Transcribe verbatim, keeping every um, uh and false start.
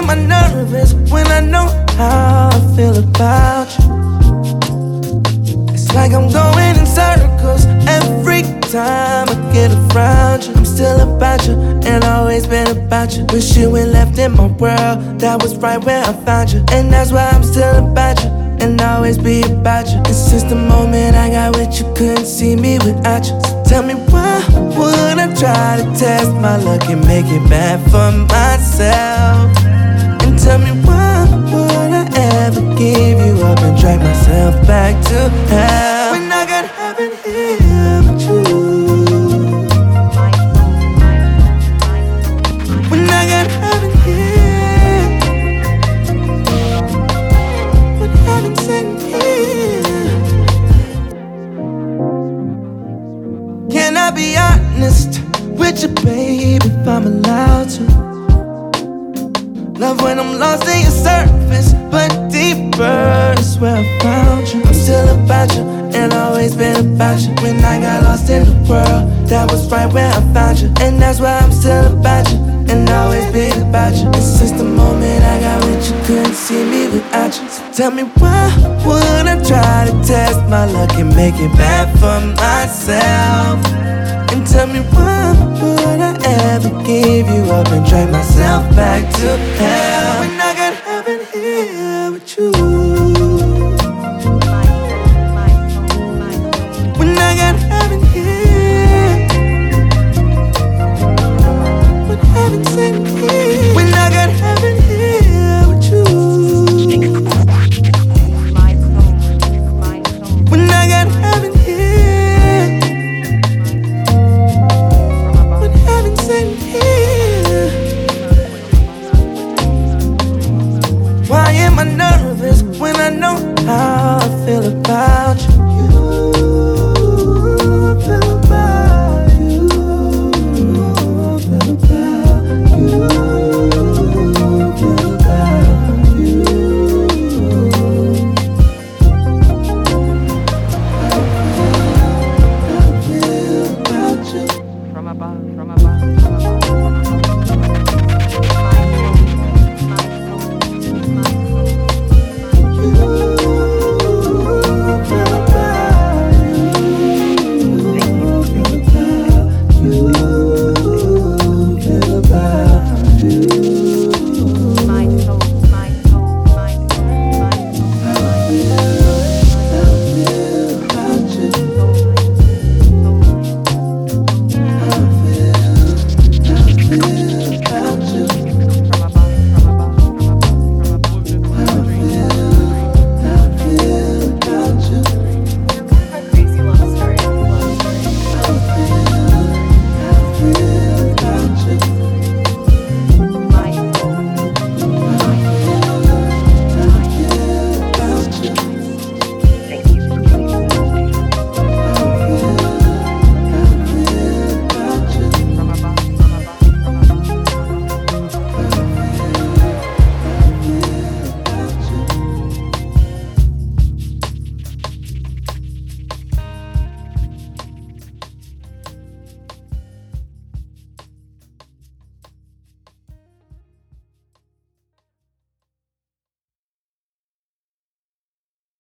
my nervous when I know how I feel about you. It's like I'm going in circles every time I get around you. I'm still about you and always been about you. Wish you had left in my world, that was right where I found you. And that's why I'm still about you and always be about you. And since the moment I got with you, couldn't see me without you. So tell me why would I try to test my luck and make it bad for myself? And tell me why would I ever give you up and drag myself back to hell when I got heaven here with you? When I got heaven here, when heaven's sitting here. Can I be honest with you, babe, if I'm allowed to? Love when I'm lost in your surface, but deeper is where I found you. I'm still about you and always been about you. When I got lost in the world, that was right where I found you. And that's why I'm still about you and always been about you. And since the moment I got with you, couldn't see me without you. So tell me why would I try to test my luck and make it bad for myself? And tell me why would I ever give you up and drag myself back to hell?